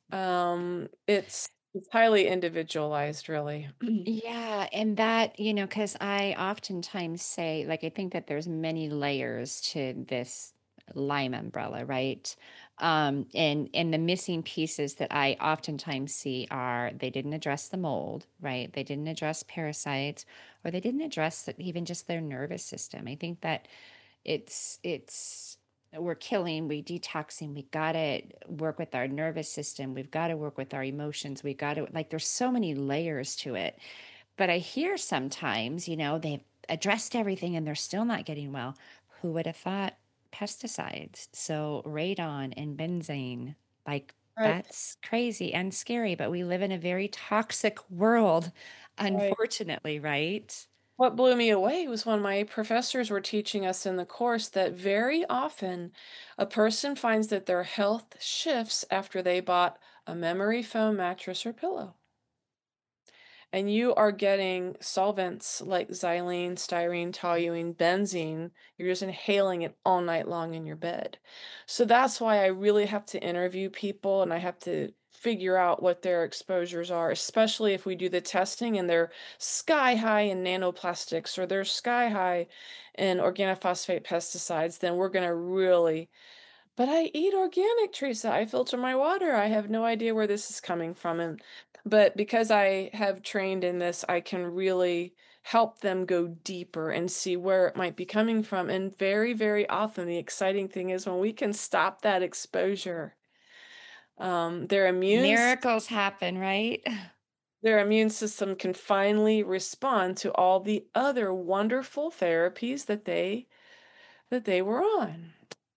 it's highly individualized, really. Yeah, and that, because I oftentimes say, like, I think that there's many layers to this Lyme umbrella, right? And the missing pieces that I oftentimes see are they didn't address the mold, right? They didn't address parasites, or they didn't address even just their nervous system. I think that it's we're killing, we detoxing, we gotta work with our nervous system, we've got to work with our emotions, we got to, like, there's so many layers to it. But I hear sometimes, they've addressed everything and they're still not getting well. Who would have thought pesticides? So radon and benzene, like, Right, that's crazy and scary, but we live in a very toxic world, right. unfortunately, right? What blew me away was when my professors were teaching us in the course that very often a person finds that their health shifts after they bought a memory foam mattress or pillow. And you are getting solvents like xylene, styrene, toluene, benzene. You're just inhaling it all night long in your bed. So that's why I really have to interview people and I have to figure out what their exposures are, especially if we do the testing and they're sky high in nanoplastics or they're sky high in organophosphate pesticides, then we're going to really, but I eat organic, Teresa. I filter my water. I have no idea where this is coming from. And but because I have trained in this, I can really help them go deeper and see where it might be coming from. And very, very often the exciting thing is when we can stop that exposure, their Miracles happen, right? immune system can finally respond to all the other wonderful therapies that they were on.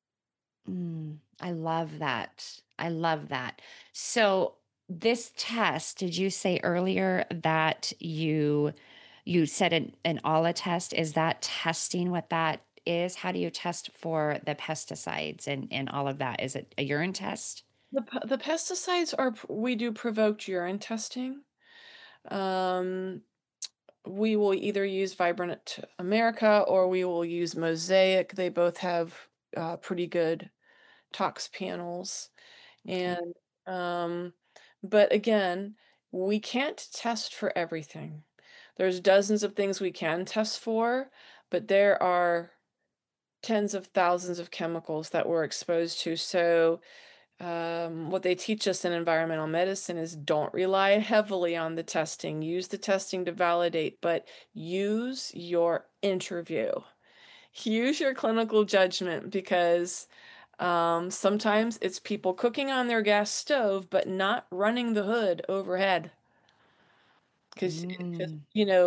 I love that. I love that. So this test, did you say earlier that you said an ALA test? Is that testing what that is? How do you test for the pesticides and all of that? Is it a urine test? The pesticides are we do provoked urine testing. Um, we will either use Vibrant America or we will use Mosaic. They both have pretty good tox panels. Okay. And but again, we can't test for everything. There's dozens of things we can test for, but there are tens of thousands of chemicals that we're exposed to. So what they teach us in environmental medicine is don't rely heavily on the testing. Use the testing to validate, but use your interview. Use your clinical judgment because sometimes it's people cooking on their gas stove, but not running the hood overhead. Because, Mm.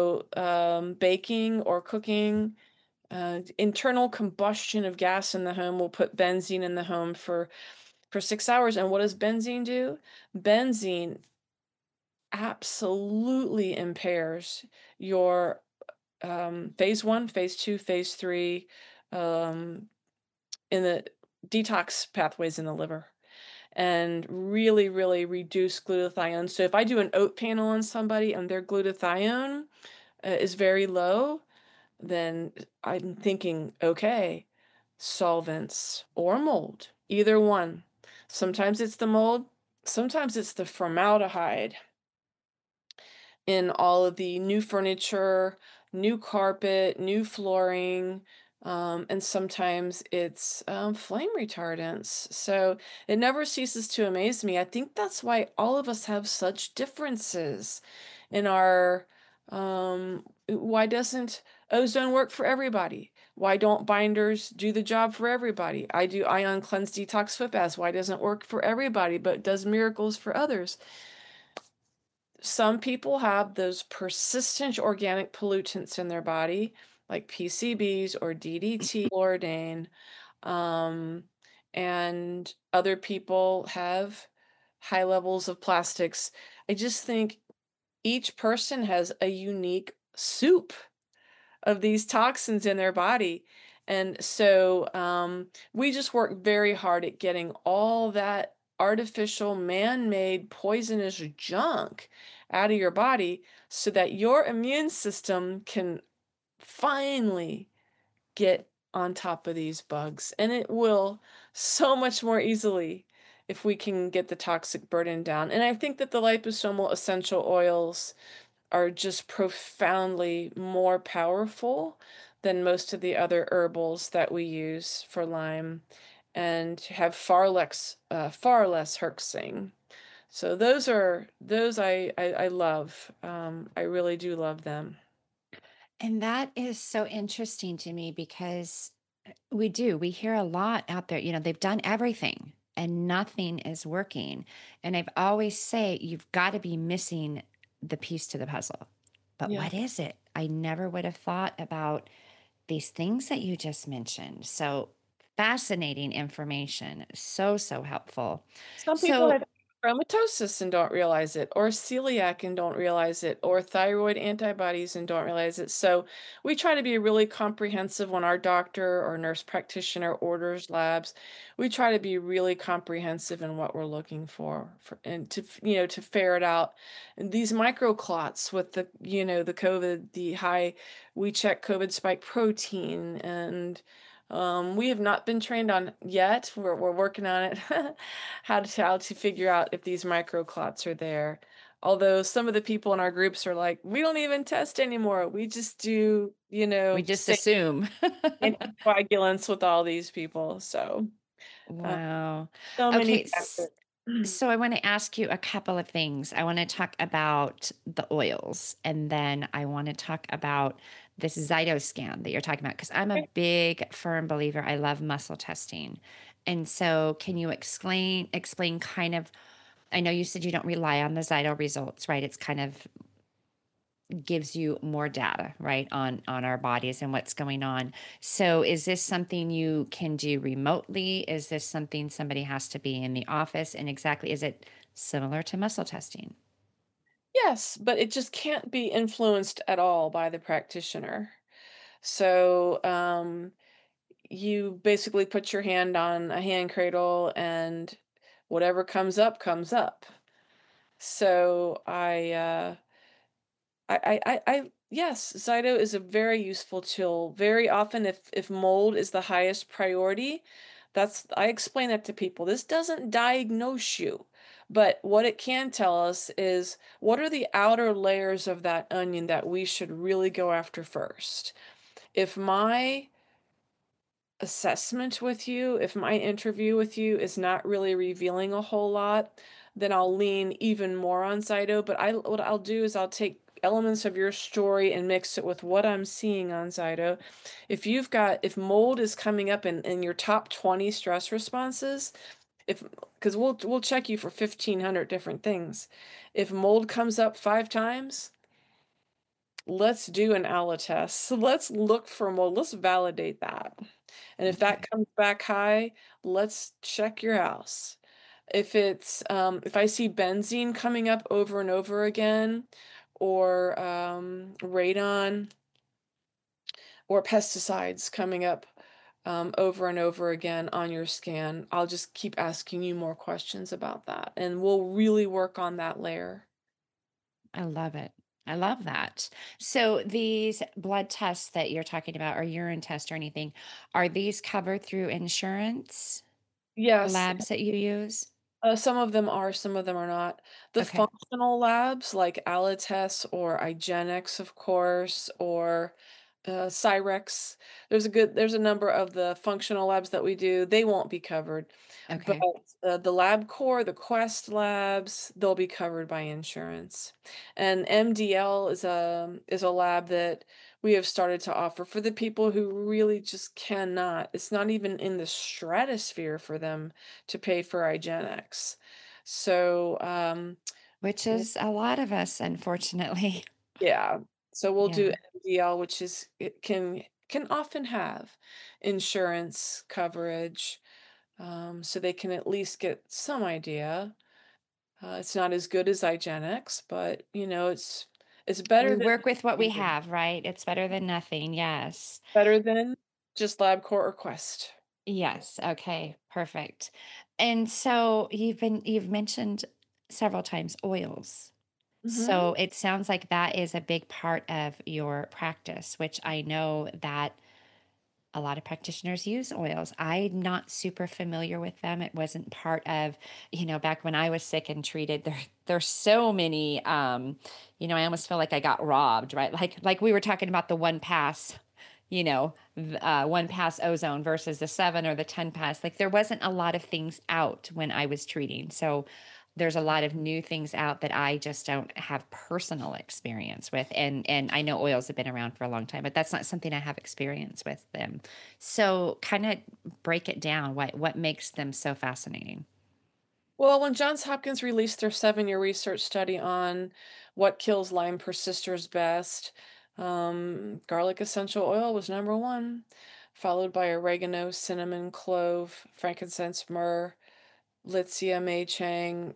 baking or cooking, internal combustion of gas in the home will put benzene in the home for 6 hours, and what does benzene do? Benzene absolutely impairs your, phase 1, phase 2, phase 3, um, in the detox pathways in the liver, and really, really reduce glutathione. So if I do an oat panel on somebody and their glutathione, is very low, then I'm thinking, okay, solvents or mold, either one. Sometimes it's the mold, sometimes it's the formaldehyde in all of the new furniture, new carpet, new flooring, and sometimes it's flame retardants. So it never ceases to amaze me. I think that's why all of us have such differences in our. Why doesn't ozone work for everybody? Why don't binders do the job for everybody? I do ion cleanse detox foot baths. Why doesn't it work for everybody but does miracles for others? Some people have those persistent organic pollutants in their body, like PCBs or DDT, fluoridane, um, and other people have high levels of plastics. I just think each person has a unique soup of these toxins in their body. And so we just work very hard at getting all that artificial, man made, poisonous junk out of your body so that your immune system can finally get on top of these bugs. And it will so much more easily if we can get the toxic burden down. And I think that the liposomal essential oils are just profoundly more powerful than most of the other herbals that we use for Lyme and have far less herxing. So those I love. I really do love them. And that is so interesting to me because we hear a lot out there, they've done everything and nothing is working. And I've always say you've got to be missing the piece to the puzzle. But Yeah. what is it? I never would have thought about these things that you just mentioned. So fascinating information. So, so helpful. Some people So, have chromatosis and don't realize it, or celiac and don't realize it, or thyroid antibodies and don't realize it. So we try to be really comprehensive when our doctor or nurse practitioner orders labs. We try to be really comprehensive in what we're looking for and to ferret out. And these microclots with the COVID, the high, we check COVID spike protein, and we have not been trained on yet. We're working on it. How to figure out if these microclots are there. Although some of the people in our groups are like, we don't even test anymore. We just do, We just safe assume. anticoagulants with all these people. So, uh, Wow. so many Okay, factors. so I want to ask you a couple of things. I want to talk about the oils, and then I want to talk about this Zytoscan that you're talking about because I'm a big firm believer. I love muscle testing. And so can you explain kind of, I know you said you don't rely on the Zyto results, right? It's kind of gives you more data, right, on our bodies and what's going on. So is this something you can do remotely? Is this something somebody has to be in the office? And exactly, is it similar to muscle testing? Yes, but it just can't be influenced at all by the practitioner. So, you basically put your hand on a hand cradle and whatever comes up comes up. So yes, Zyto is a very useful tool. Very often, if mold is the highest priority, I explain that to people. This doesn't diagnose you, but what it can tell us is what are the outer layers of that onion that we should really go after first. If my assessment with you, if my interview with you is not really revealing a whole lot, then I'll lean even more on Zyto. But what I'll do is I'll take elements of your story and mix it with what I'm seeing on Zyto. If mold is coming up in your top 20 stress responses, if because we'll check you for 1,500 different things. If mold comes up 5 times, let's do an ALA test. Let's look for mold. Let's validate that. And if Okay. that comes back high, let's check your house. If I see benzene coming up over and over again, or radon, or pesticides coming up over and over again on your scan, I'll just keep asking you more questions about that, and we'll really work on that layer. I love it. I love that. So these blood tests that you're talking about or urine tests or anything, are these covered through insurance? The Yes, labs that you use? some of them are, some of them are not. The Okay. functional labs like Alitas or IGeneX, of course, or Cyrex. There's a number of the functional labs that we do. They won't be covered, but Okay. the LabCorp, the Quest labs, they'll be covered by insurance. And MDL is a lab that we have started to offer for the people who really just cannot. It's not even in the stratosphere for them to pay for IGeneX. So, Which w is a lot of us, unfortunately. yeah, so we'll do Yeah. MDL, which is it can often have insurance coverage, so they can at least get some idea. It's not as good as IGeneX, but, it's better We than work with what we nothing. have, right? It's better than nothing. Yes. Better than just LabCorp or Quest. Yes. Okay. Perfect. And so you've mentioned several times oils. Mhm. So it sounds like that is a big part of your practice, which I know that a lot of practitioners use oils. I'm not super familiar with them. It wasn't part of, back when I was sick and treated, there's so many I almost feel like I got robbed, right? Like we were talking about the one pass, one pass ozone versus the 7 or the 10 pass. Like there wasn't a lot of things out when I was treating. So there's a lot of new things out that I just don't have personal experience with. And I know oils have been around for a long time, but that's not something I have experience with them. So kind of break it down. What makes them so fascinating? Well, when Johns Hopkins released their 7-year research study on what kills Lyme persisters best, garlic essential oil was number one, followed by oregano, cinnamon, clove, frankincense, myrrh, Litsea, Mei-Chang,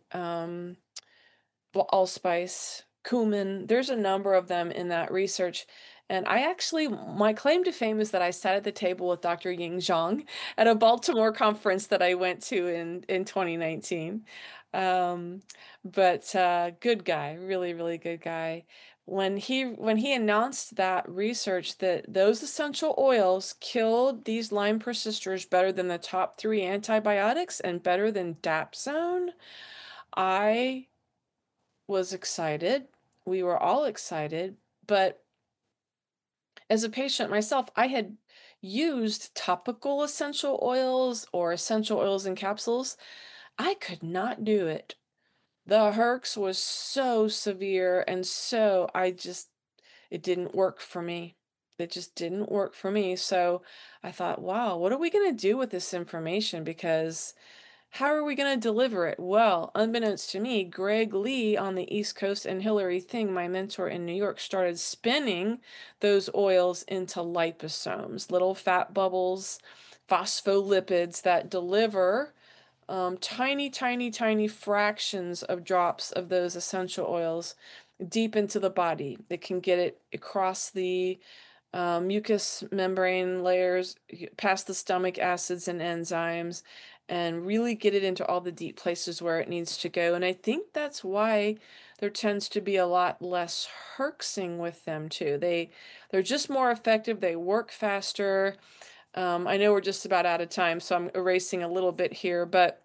allspice, cumin. There's a number of them in that research. And I actually, my claim to fame is that I sat at the table with Dr. Ying Zhang at a Baltimore conference that I went to in 2019. Um, but good guy, really, really good guy. When he announced that research that those essential oils killed these Lyme persisters better than the top three antibiotics and better than Dapsone, I was excited. We were all excited, but as a patient myself, I had used topical essential oils or essential oils in capsules. I could not do it. The Herx was so severe and so it didn't work for me. It just didn't work for me. So I thought, wow, what are we going to do with this information? Because how are we going to deliver it? Well, unbeknownst to me, Greg Lee on the East Coast and Hillary Thing, my mentor in New York, started spinning those oils into liposomes, little fat bubbles, phospholipids that deliver tiny, tiny, tiny fractions of drops of those essential oils deep into the body. It can get it across the mucous membrane layers, past the stomach acids and enzymes, and really get it into all the deep places where it needs to go. And I think that's why there tends to be a lot less herxing with them too. They're just more effective. They work faster. I know we're just about out of time, so I'm erasing a little bit here, but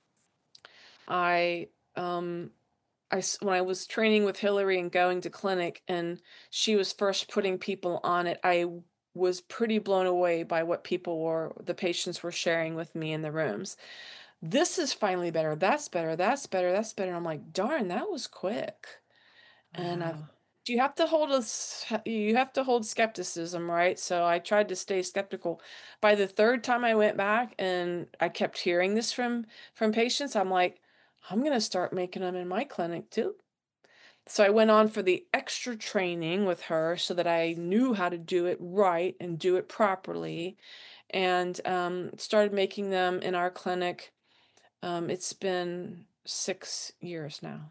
I um when I was training with Hillary and going to clinic and she was first putting people on it, was pretty blown away by what the patients were sharing with me in the rooms. This is finally better. That's better. That's better. That's better. And I'm like, darn, that was quick. And Wow. you have to hold skepticism, right? So I tried to stay skeptical. By the third time I went back and I kept hearing this from patients, I'm like, I'm gonna start making them in my clinic too. So I went on for the extra training with her so that I knew how to do it right and do it properly, and started making them in our clinic. It's been 6 years now.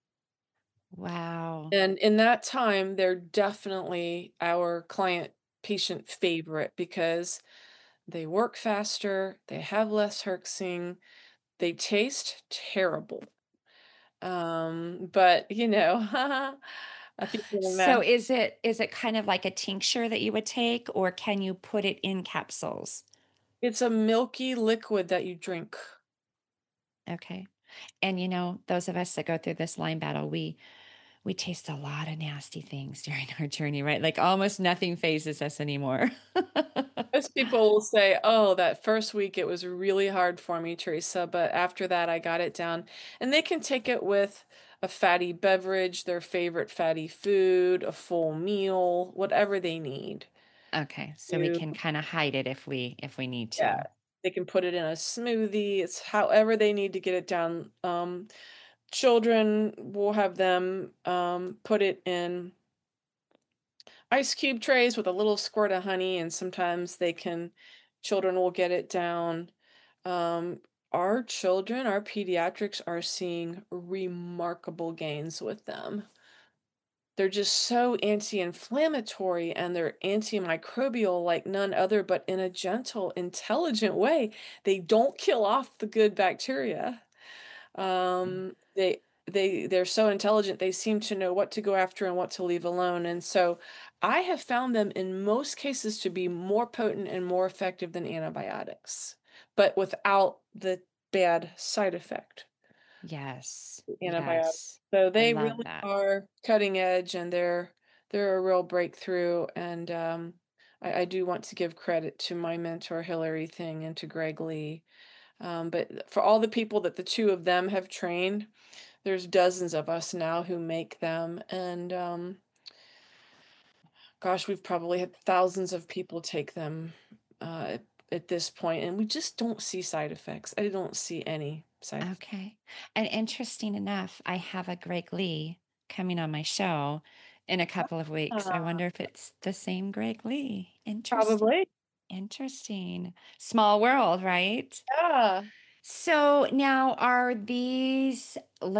Wow. And in that time, they're definitely our client patient favorite because they work faster, they have less herxing, they taste terrible. But I think for the So is it kind of like a tincture that you would take, or can you put it in capsules? it's a milky liquid that you drink. Okay. And those of us that go through this line battle, we taste a lot of nasty things during our journey, right? Like almost nothing phases us anymore. Most people will say, "Oh, that first week it was really hard for me, Teresa, but after that I got it down." And they can take it with a fatty beverage, their favorite fatty food, a full meal, whatever they need Okay, so we to, can kind of hide it if we need yeah. to. They can put it in a smoothie. It's however they need to get it down. Children will have them put it in ice cube trays with a little squirt of honey, and sometimes children will get it down. Um, our children, our pediatrics are seeing remarkable gains with them. They're just so anti-inflammatory and they're antimicrobial like none other, but in a gentle, intelligent way. They don't kill off the good bacteria. They're so intelligent, they seem to know what to go after and what to leave alone, and so I have found them in most cases to be more potent and more effective than antibiotics, but without the bad side effect, Yes. antibiotics. Yes. So I they love really that. are cutting edge and they're a real breakthrough, and I do want to give credit to my mentor Hillary Thing and to Greg Lee. But for all the people that the two of them have trained, there's dozens of us now who make them, and, gosh, we've probably had thousands of people take them, at this point, and we just don't see side effects. I don't see any side effects. Okay. And interesting enough, I have a Greg Lee coming on my show in a couple of weeks. I Ah, wonder if it's the same Greg Lee. Interesting. probably. Interesting. Small world, right? Yeah. So now are these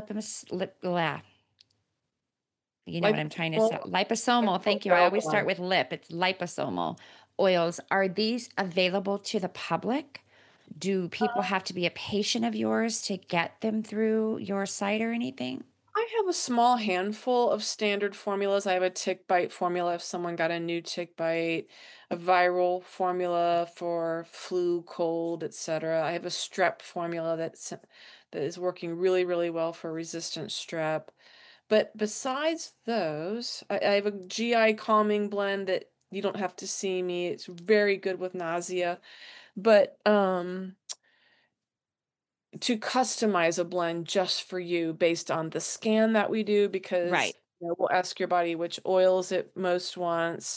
you know what I'm trying to say? Liposomal Liposomal. Thank you. I oil always start blend. with lip. It's liposomal oils. Are these available to the public? Do people have to be a patient of yours to get them through your site or anything? I have a small handful of standard formulas. I have a tick bite formula if someone got a new tick bite, a viral formula for flu, cold, etc. I have a strep formula that is working really, really well for resistant strep. But besides those, I have a GI calming blend that you don't have to see me. It's very good with nausea. But to customize a blend just for you based on the scan that we do because Right. we'll ask your body which oils it most wants.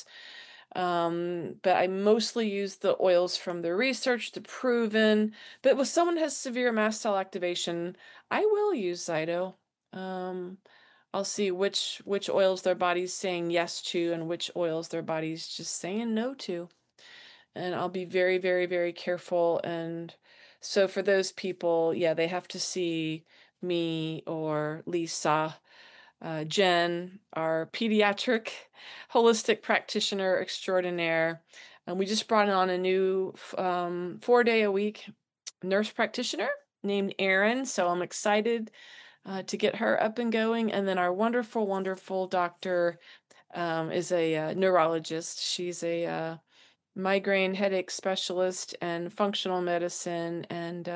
But I mostly use the oils from the research, the proven. But if someone has severe mast cell activation, I will use Zyto. Um, I'll see which oils their body's saying yes to and which oils their body's just saying no to, and I'll be very, very, very careful. And so for those people, yeah, they have to see me or Lisa, Jen, our pediatric holistic practitioner extraordinaire. And we just brought on a new 4 day a week nurse practitioner named Erin. So I'm excited to get her up and going. And then our wonderful, wonderful doctor is a neurologist. She's a migraine headache specialist and functional medicine, and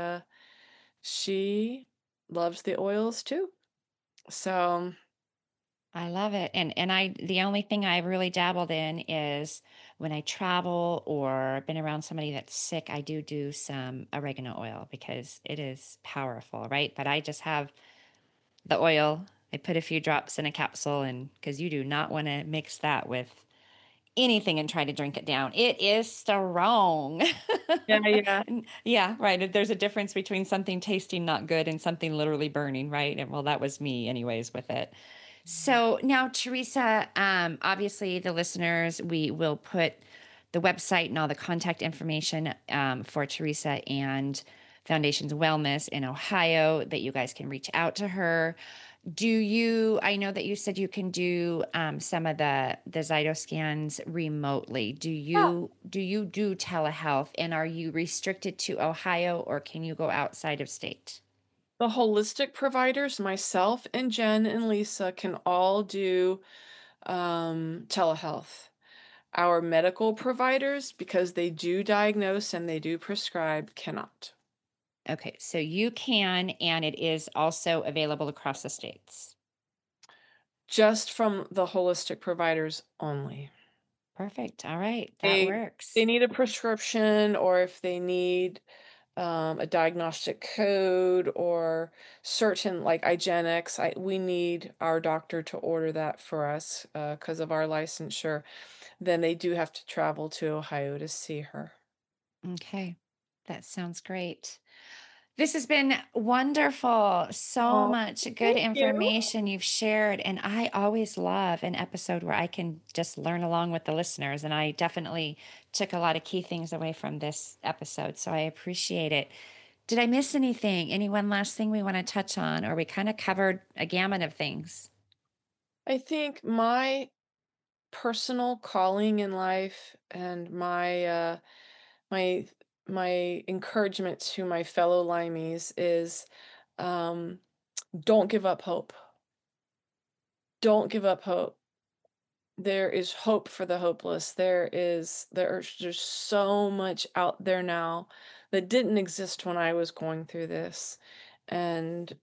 she loves the oils too. So, I love it. And I the only thing I've really dabbled in is when I travel or been around somebody that's sick, I do some oregano oil because it is powerful, right? But I just have the oil. I put a few drops in a capsule and because you do not want to mix that with anything and try to drink it down. It is strong. yeah, yeah. Yeah, right. There's a difference between something tasting not good and something literally burning, right? And well, that was me anyways with it. So now, Teresa, obviously the listeners, we will put the website and all the contact information for Teresa and Foundations Wellness in Ohio that you guys can reach out to her. I know that you said you can do some of the Zyto scans remotely. Yeah. Do you do telehealth and are you restricted to Ohio or can you go outside of state? The holistic providers, myself and Jen and Lisa, can all do telehealth. Our medical providers, because they do diagnose and they do prescribe, cannot. Okay, so you can, and it is also available across the states. Just from the holistic providers only. Perfect. All right, that They works. need a prescription, or if they need a diagnostic code or certain like IGeneX, we need our doctor to order that for us because of our licensure. Then they do have to travel to Ohio to see her. Okay, that sounds great. This has been wonderful. So Oh, much good thank you. information you've shared. And I always love an episode where I can just learn along with the listeners. And I definitely took a lot of key things away from this episode. So I appreciate it. Did I miss anything? Any one last thing we want to touch on? Or we kind of covered a gamut of things? I think my personal calling in life and my my encouragement to my fellow limeys is um, don't give up hope. Don't give up hope. There is hope for the hopeless. There's so much out there now that didn't exist when I was going through this. And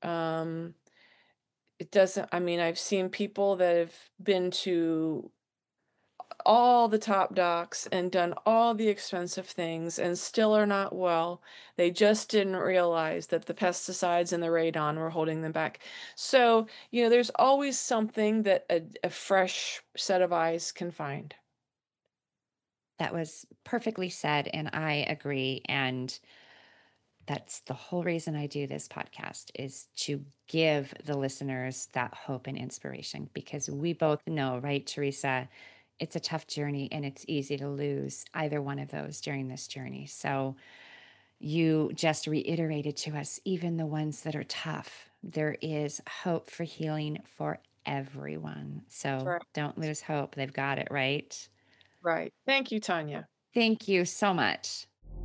it doesn't I mean, I've seen people that have been to all the top docs and done all the expensive things and still are not well. They just didn't realize that the pesticides and the radon were holding them back. So, there's always something that a fresh set of eyes can find. That was perfectly said. And I agree. And that's the whole reason I do this podcast is to give the listeners that hope and inspiration because we both know, right, Teresa, it's a tough journey and it's easy to lose either one of those during this journey. So You just reiterated to us, even the ones that are tough, there is hope for healing for everyone. So Right. don't lose hope. They've got it right. Right. Thank you, Tanya. Thank you so much.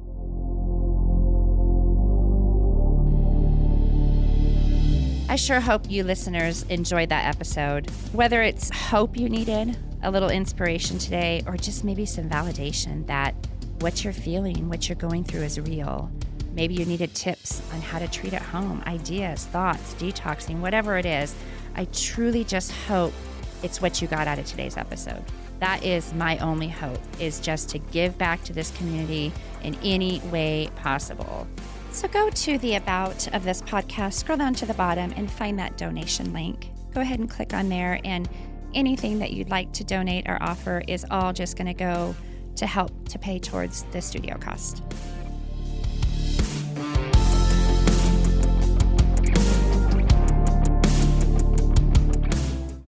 I sure hope you listeners enjoyed that episode. Whether it's hope you needed, a little inspiration today, or just maybe some validation that what you're feeling, what you're going through is real. Maybe you needed tips on how to treat at home, ideas, thoughts, detoxing, whatever it is. I truly just hope it's what you got out of today's episode. That is my only hope, is just to give back to this community in any way possible. So go to the about of this podcast, scroll down to the bottom and find that donation link. Go ahead and click on there, and anything that you'd like to donate or offer is all just going to go to help to pay towards the studio cost.